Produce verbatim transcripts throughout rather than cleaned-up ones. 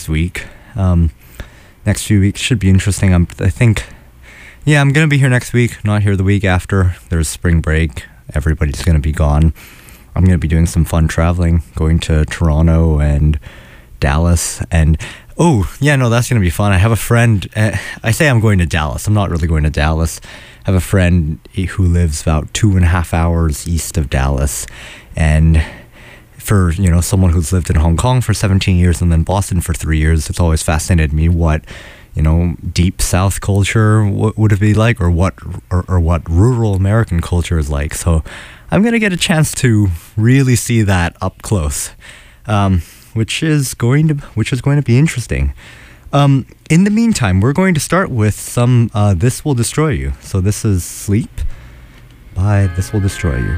week. Um, next few weeks should be interesting. I'm, I think, yeah, I'm going to be here next week, not here the week after. There's spring break. Everybody's going to be gone. I'm going to be doing some fun traveling, going to Toronto and Dallas. And, oh, yeah, no, that's going to be fun. I have a friend. Uh, I say I'm going to Dallas. I'm not really going to Dallas. I have a friend who lives about two and a half hours east of Dallas. And for, you know, someone who's lived in Hong Kong for seventeen years and then Boston for three years, it's always fascinated me what, you know, deep South culture what would it be like, or what or, or what rural American culture is like. So I'm going to get a chance to really see that up close, um, which is going to which is going to be interesting. Um, in the meantime, we're going to start with some uh, This Will Destroy You. So this is Sleep by This Will Destroy You.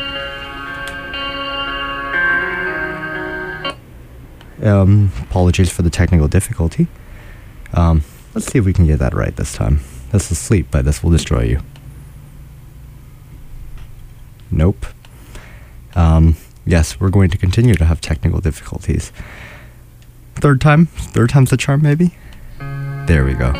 Um, apologies for the technical difficulty. Um, let's see if we can get that right this time. This is Sleep by This Will Destroy You. Nope. Um, yes, we're going to continue to have technical difficulties. Third time? Third time's the charm, maybe? There we go.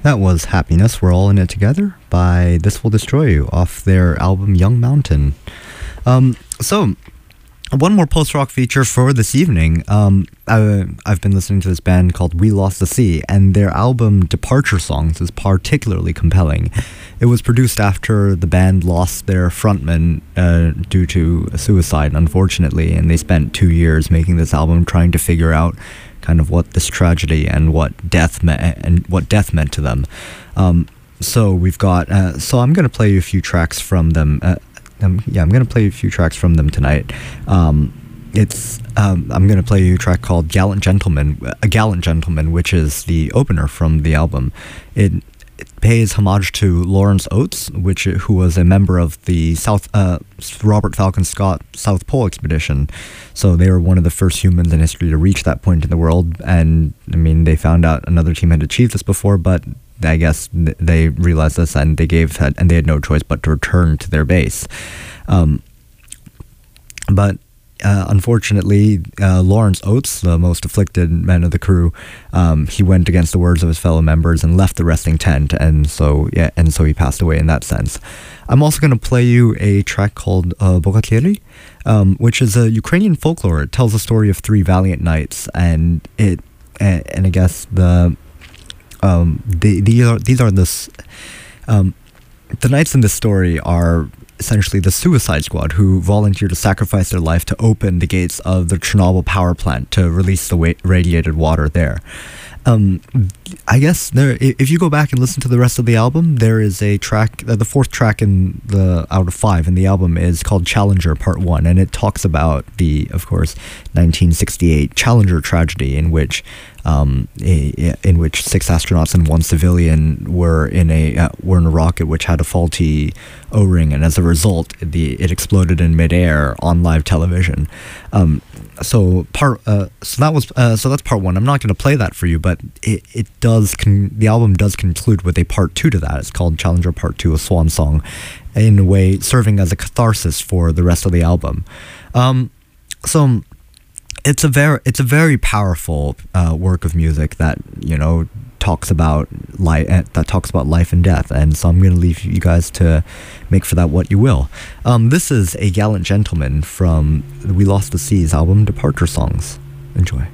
That was Happiness, We're All in It Together by This Will Destroy You off their album Young Mountain. Um, so, one more post-rock feature for this evening. Um, I, I've been listening to this band called We Lost the Sea, and their album Departure Songs is particularly compelling. It was produced after the band lost their frontman uh, due to suicide, unfortunately, and they spent two years making this album trying to figure out kind of what this tragedy and what death meant and what death meant to them. Um, so we've got. Uh, so I'm going to play you a few tracks from them. Uh, um, yeah, I'm going to play you a few tracks from them tonight. Um, it's. Um, I'm going to play you a track called "Gallant Gentleman," a gallant gentleman, which is the opener from the album. It. It pays homage to Lawrence Oates, which who was a member of the South uh, Robert Falcon Scott South Pole expedition. So they were one of the first humans in history to reach that point in the world. And I mean, they found out another team had achieved this before, but I guess they realized this and they gave and they had no choice but to return to their base. Um, but. Uh, unfortunately, uh, Lawrence Oates, the most afflicted man of the crew, um, he went against the words of his fellow members and left the resting tent, and so yeah, and so he passed away in that sense. I'm also going to play you a track called uh, Bogatyri, um, which is a Ukrainian folklore. It tells the story of three valiant knights, and it and, and I guess the um, the, these are these are this um, the knights in this story are essentially the Suicide Squad, who volunteered to sacrifice their life to open the gates of the Chernobyl power plant to release the wa- radiated water there. Um, I guess there, if you go back and listen to the rest of the album, there is a track, uh, the fourth track in the out of five in the album is called Challenger Part One, and it talks about the, of course, nineteen sixty-eight Challenger tragedy, in which um, a, in which six astronauts and one civilian were in a uh, were in a rocket which had a faulty O-ring, and as a result, the it exploded in midair on live television. Um, so part uh, so that was uh, so that's part one. I'm not going to play that for you, but it it does con- the album does conclude with a part two to that. It's called Challenger Part Two, a swan song, in a way serving as a catharsis for the rest of the album. Um, so. It's a very, it's a very powerful uh, work of music that, you know, talks about life, that talks about life and death, and so I'm going to leave you guys to make for that what you will. Um, this is A Gallant Gentleman from the We Lost the Seas album, Departure Songs. Enjoy.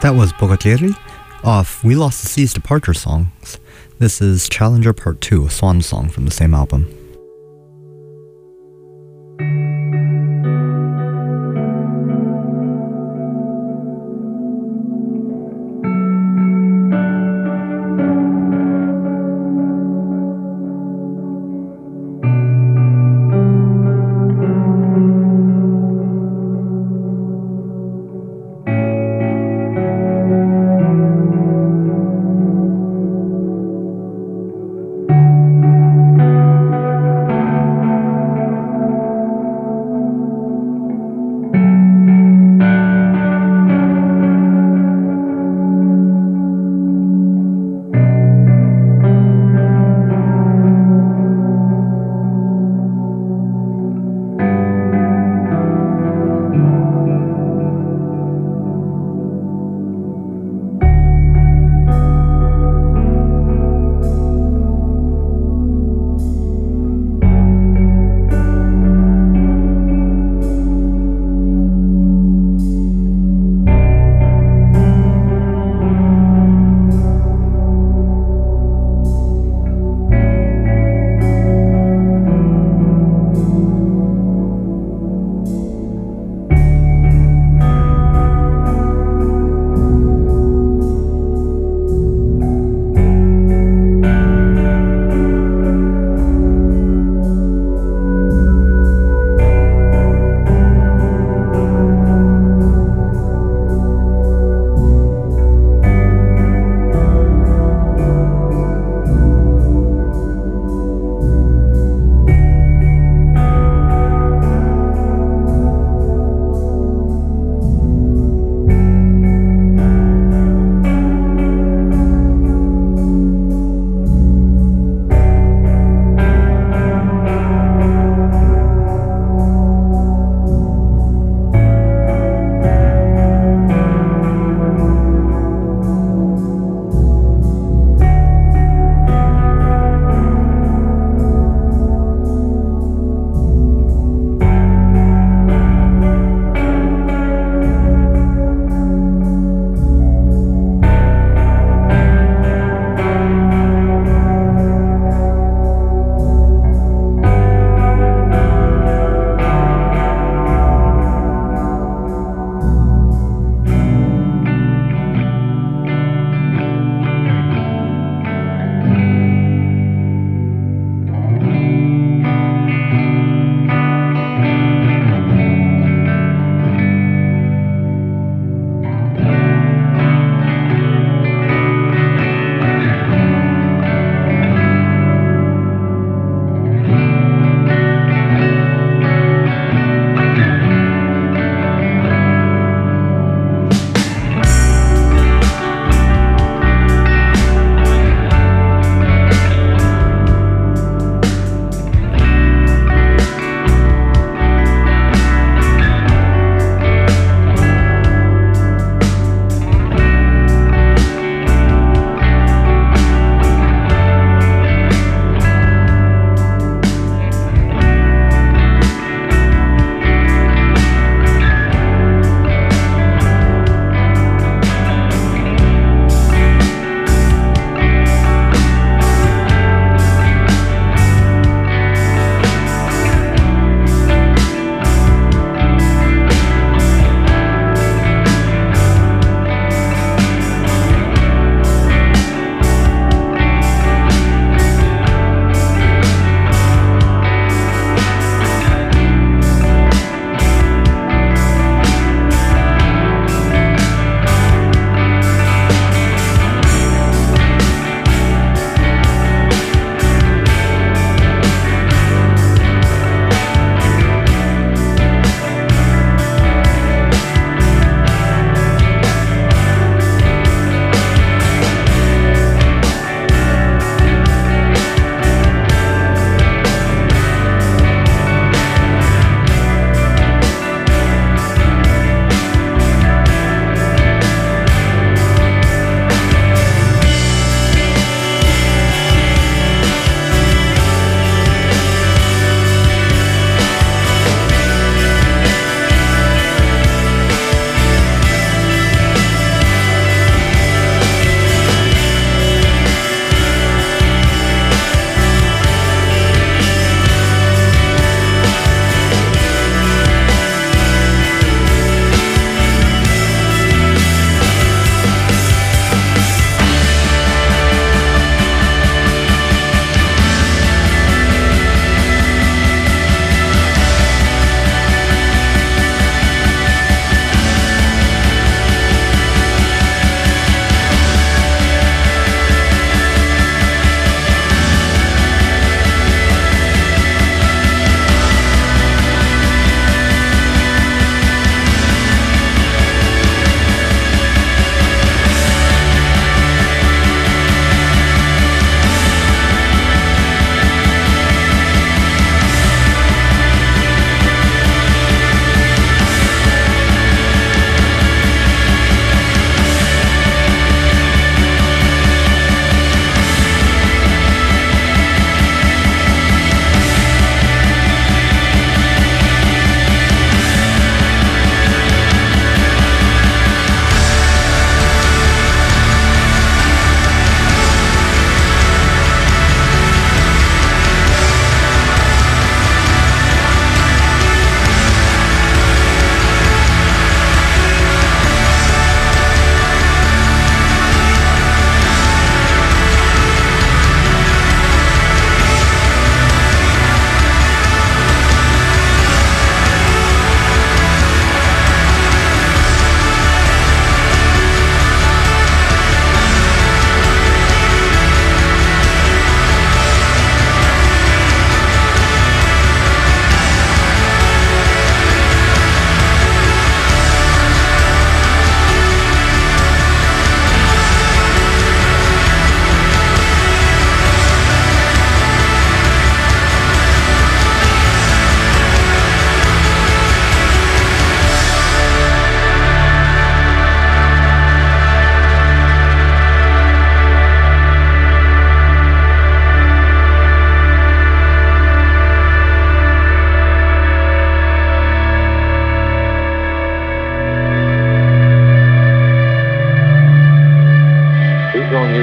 That was Bogateri off We Lost the Sea's Departure Songs. This is Challenger Part two, a swan song from the same album.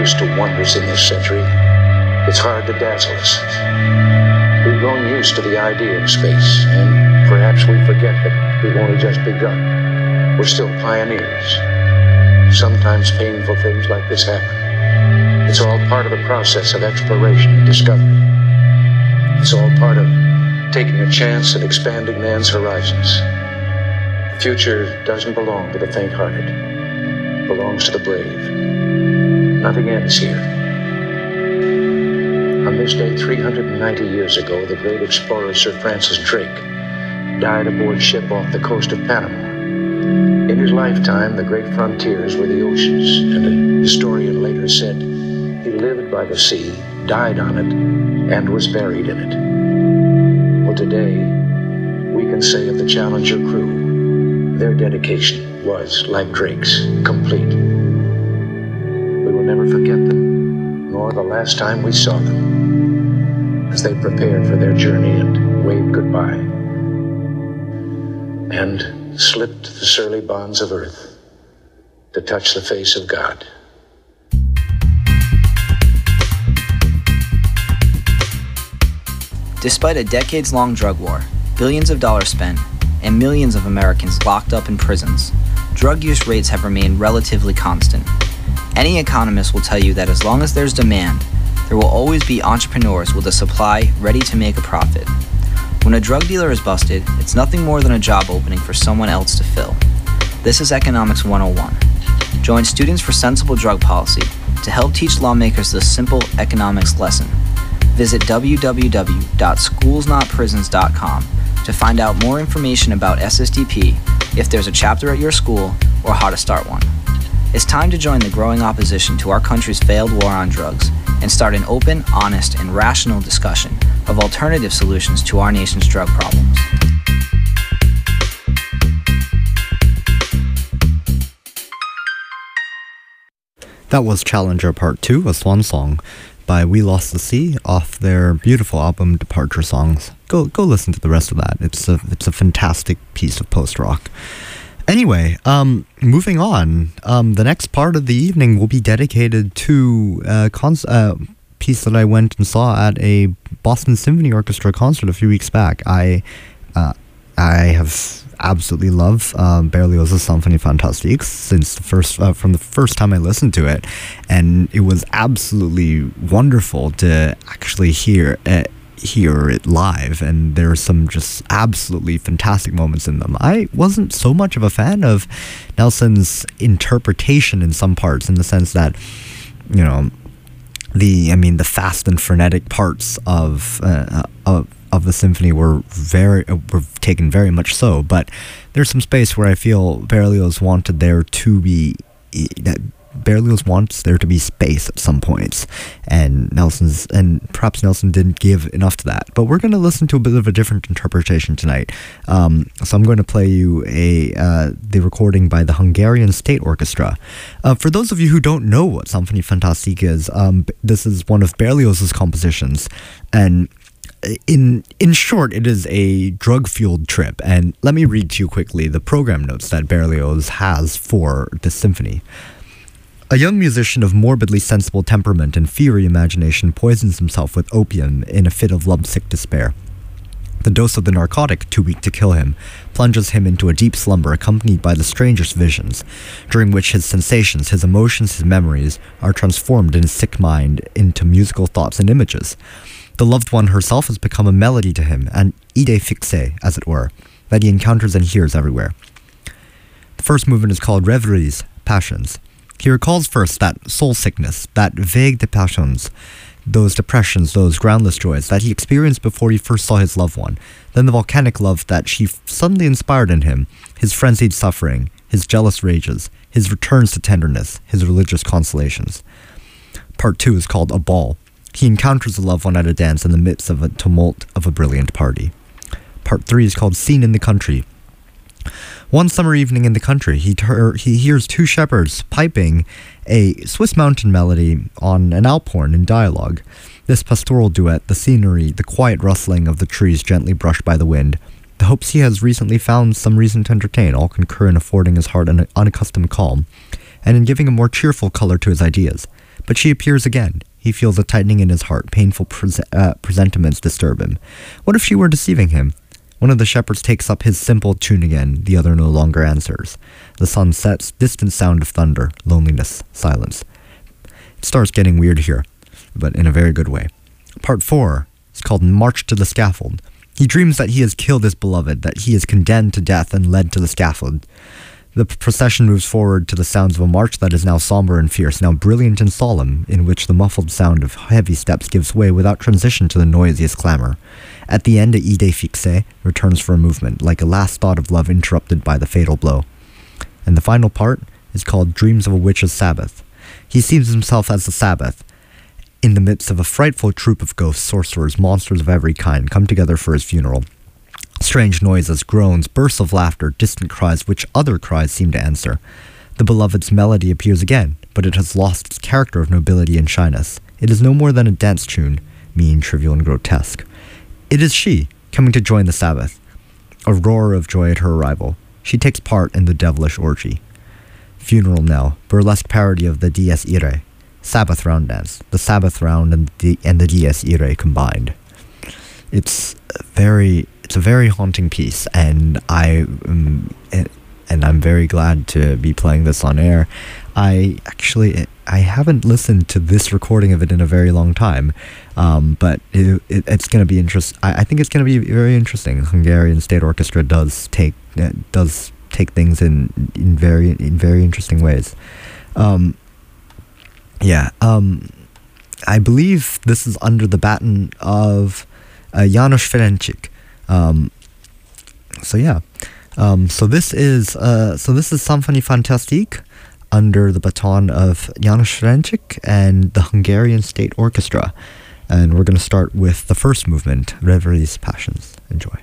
used to wonders in this century, it's hard to dazzle us. We've grown used to the idea of space, and perhaps we forget that we've only just begun. We're still pioneers. Sometimes painful things like this happen. It's all part of the process of exploration and discovery. It's all part of taking a chance at expanding man's horizons. The future doesn't belong to the faint-hearted. It belongs to the brave. Nothing ends here. On this day, three hundred ninety years ago, the great explorer Sir Francis Drake died aboard ship off the coast of Panama. In his lifetime, the great frontiers were the oceans, and a historian later said he lived by the sea, died on it, and was buried in it. Well, today, we can say of the Challenger crew, their dedication was, like Drake's, complete. We will never forget them, nor the last time we saw them, as they prepared for their journey and waved goodbye, and slipped the surly bonds of earth to touch the face of God. Despite a decades-long drug war, billions of dollars spent, and millions of Americans locked up in prisons, drug use rates have remained relatively constant. Any economist will tell you that as long as there's demand, there will always be entrepreneurs with a supply ready to make a profit. When a drug dealer is busted, it's nothing more than a job opening for someone else to fill. This is Economics one oh one. Join Students for Sensible Drug Policy to help teach lawmakers this simple economics lesson. Visit w w w dot schools not prisons dot com to find out more information about S S D P, if there's a chapter at your school, or how to start one. It's time to join the growing opposition to our country's failed war on drugs and start an open, honest, and rational discussion of alternative solutions to our nation's drug problems. That was Challenger Part two, a swan song by We Lost the Sea off their beautiful album Departure Songs. Go go listen to the rest of that. It's a it's a fantastic piece of post-rock. Anyway, um, moving on, um, the next part of the evening will be dedicated to a cons- uh, piece that I went and saw at a Boston Symphony Orchestra concert a few weeks back. I uh, I have absolutely loved um, Berlioz's Symphonie Fantastique since the first uh, from the first time I listened to it, and it was absolutely wonderful to actually hear it. hear it live, and there's some just absolutely fantastic moments in them. I wasn't so much of a fan of Nelson's interpretation in some parts, in the sense that, you know, the I mean the fast and frenetic parts of uh, of of the symphony were very uh, were taken very much so, but there's some space where I feel Berlioz wanted there to be that Berlioz wants there to be space at some points, and Nelson's and perhaps Nelson didn't give enough to that. But we're going to listen to a bit of a different interpretation tonight. Um, so I'm going to play you a uh, the recording by the Hungarian State Orchestra. Uh, for those of you who don't know what Symphonie Fantastique is, um, this is one of Berlioz's compositions, and in in short, it is a drug-fueled trip. And let me read to you quickly the program notes that Berlioz has for the symphony. A young musician of morbidly sensible temperament and fiery imagination poisons himself with opium in a fit of lovesick despair. The dose of the narcotic, too weak to kill him, plunges him into a deep slumber accompanied by the strangest visions, during which his sensations, his emotions, his memories are transformed in his sick mind into musical thoughts and images. The loved one herself has become a melody to him, an idée fixe, as it were, that he encounters and hears everywhere. The first movement is called Rêveries, Passions. He recalls first that soul sickness, that vague de passions, those depressions, those groundless joys that he experienced before he first saw his loved one, then the volcanic love that she suddenly inspired in him, his frenzied suffering, his jealous rages, his returns to tenderness, his religious consolations. Part two is called A Ball. He encounters the loved one at a dance in the midst of a tumult of a brilliant party. Part three is called Scene in the Country. One summer evening in the country, he ter- he hears two shepherds piping a Swiss mountain melody on an alphorn in dialogue. This pastoral duet, the scenery, the quiet rustling of the trees gently brushed by the wind, the hopes he has recently found some reason to entertain, all concur in affording his heart an unaccustomed calm, and in giving a more cheerful color to his ideas. But she appears again. He feels a tightening in his heart. Painful pres- uh, presentiments disturb him. What if she were deceiving him? One of the shepherds takes up his simple tune again. The other no longer answers. The sun sets. Distant sound of thunder. Loneliness. Silence. It starts getting weird here, but in a very good way. Part four is called March to the Scaffold. He dreams that he has killed his beloved, that he is condemned to death and led to the scaffold. The procession moves forward to the sounds of a march that is now somber and fierce, now brilliant and solemn, in which the muffled sound of heavy steps gives way without transition to the noisiest clamor. At the end, a idée fixe returns for a movement, like a last thought of love interrupted by the fatal blow. And the final part is called Dreams of a Witch's Sabbath. He sees himself as the Sabbath, in the midst of a frightful troop of ghosts, sorcerers, monsters of every kind, come together for his funeral. Strange noises, groans, bursts of laughter, distant cries which other cries seem to answer. The beloved's melody appears again, but it has lost its character of nobility and shyness. It is no more than a dance tune, mean, trivial, and grotesque. It is she, coming to join the Sabbath. A roar of joy at her arrival. She takes part in the devilish orgy. Funeral knell, burlesque parody of the Dies Irae. Sabbath round dance. The Sabbath round and the, and the Dies Irae combined. It's very... It's a very haunting piece, and I um, and I'm very glad to be playing this on air. I actually I haven't listened to this recording of it in a very long time, um, but it, it, it's going to be interest. I, I think it's going to be very interesting. Hungarian State Orchestra does take uh, does take things in in very in very interesting ways. Um, yeah, um, I believe this is under the baton of uh, János Ferencsik. Um, so yeah, um, so this is uh, so this is Symphonie Fantastique under the baton of János Ferencsik and the Hungarian State Orchestra, and we're going to start with the first movement, Reveries Passions. Enjoy.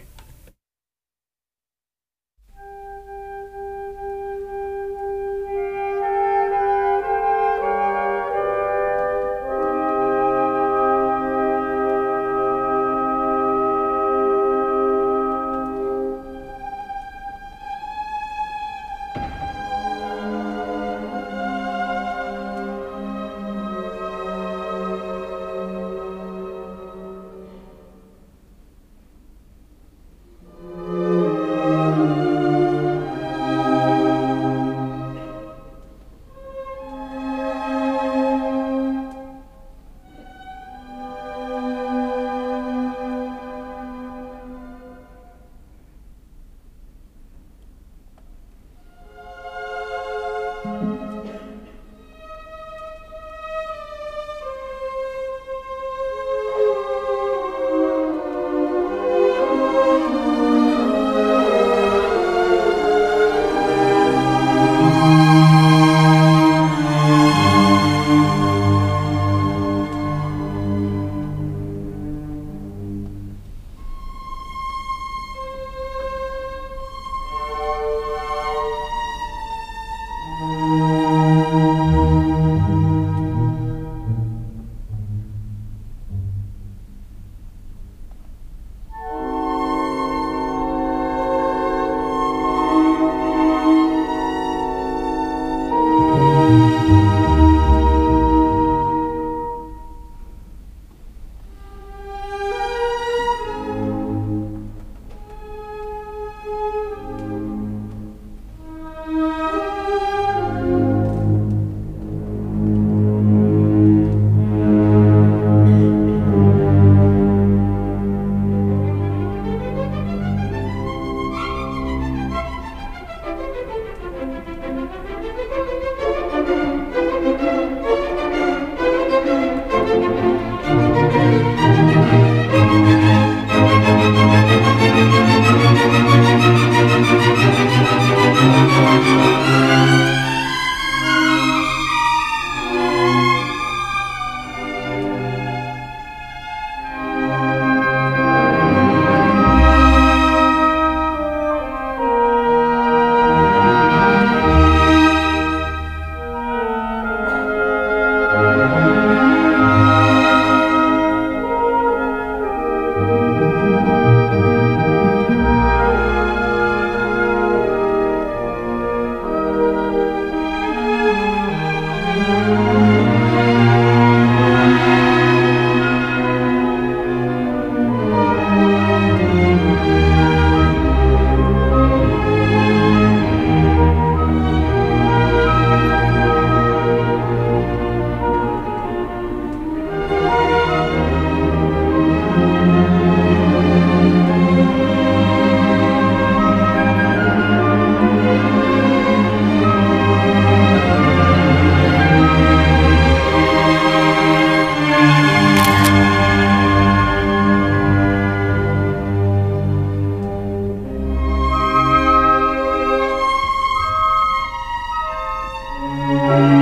Bye.